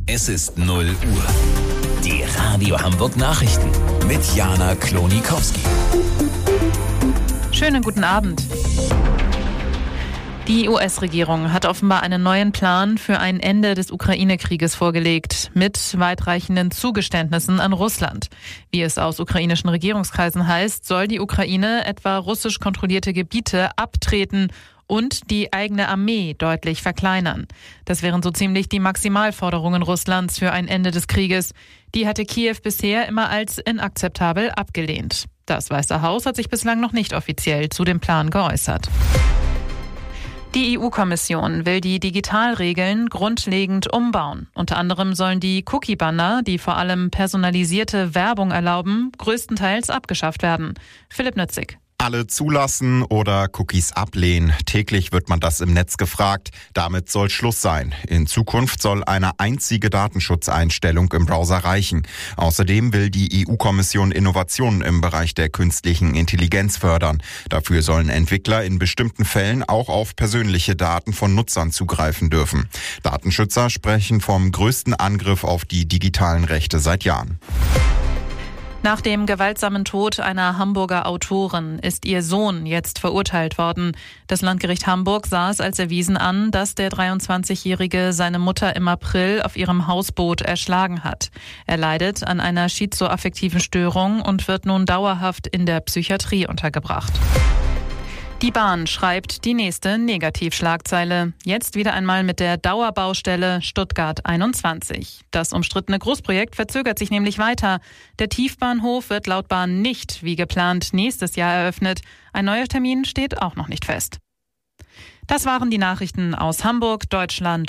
Es ist 0 Uhr. Die Radio Hamburg Nachrichten mit Jana Klonikowski. Schönen guten Abend. Die US-Regierung hat offenbar einen neuen Plan für ein Ende des Ukraine-Krieges vorgelegt, mit weitreichenden Zugeständnissen an Russland. Wie es aus ukrainischen Regierungskreisen heißt, soll die Ukraine etwa russisch kontrollierte Gebiete abtreten und die eigene Armee deutlich verkleinern. Das wären so ziemlich die Maximalforderungen Russlands für ein Ende des Krieges. Die hatte Kiew bisher immer als inakzeptabel abgelehnt. Das Weiße Haus hat sich bislang noch nicht offiziell zu dem Plan geäußert. Die EU-Kommission will die Digitalregeln grundlegend umbauen. Unter anderem sollen die Cookie-Banner, die vor allem personalisierte Werbung erlauben, größtenteils abgeschafft werden. Philipp Nützig. Alle zulassen oder Cookies ablehnen. Täglich wird man das im Netz gefragt. Damit soll Schluss sein. In Zukunft soll eine einzige Datenschutzeinstellung im Browser reichen. Außerdem will die EU-Kommission Innovationen im Bereich der künstlichen Intelligenz fördern. Dafür sollen Entwickler in bestimmten Fällen auch auf persönliche Daten von Nutzern zugreifen dürfen. Datenschützer sprechen vom größten Angriff auf die digitalen Rechte seit Jahren. Nach dem gewaltsamen Tod einer Hamburger Autorin ist ihr Sohn jetzt verurteilt worden. Das Landgericht Hamburg sah es als erwiesen an, dass der 23-Jährige seine Mutter im April auf ihrem Hausboot erschlagen hat. Er leidet an einer schizoaffektiven Störung und wird nun dauerhaft in der Psychiatrie untergebracht. Die Bahn schreibt die nächste Negativschlagzeile. Jetzt wieder einmal mit der Dauerbaustelle Stuttgart 21. Das umstrittene Großprojekt verzögert sich nämlich weiter. Der Tiefbahnhof wird laut Bahn nicht, wie geplant, nächstes Jahr eröffnet. Ein neuer Termin steht auch noch nicht fest. Das waren die Nachrichten aus Hamburg, Deutschland